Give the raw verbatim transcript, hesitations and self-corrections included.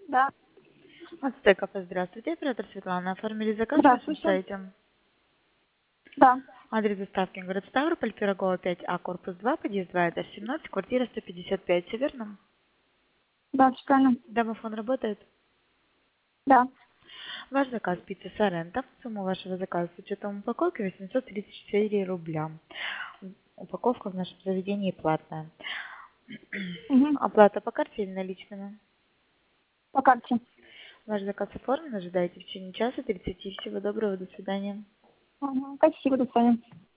Да. Ацтек кафе, здравствуйте, оператор Светлана. Оформили заказ на нашем Здравствуйте. сайте. Да. Адрес доставки город Ставрополь, Пирогова пять А, корпус два, подъезд два, этаж семнадцать, квартира сто пятьдесят пять, все верно? Да, все правильно. Домофон работает? Да. Ваш заказ пицца Соренто. Сумма вашего заказа с учетом упаковки восемьсот тридцать четыре рубля. Упаковка в нашем заведении платная. Угу. Оплата по карте или наличными? По карте. Ваш заказ оформлен, ожидайте в течение часа тридцати. Всего доброго, до свидания. Угу. Спасибо, до свидания.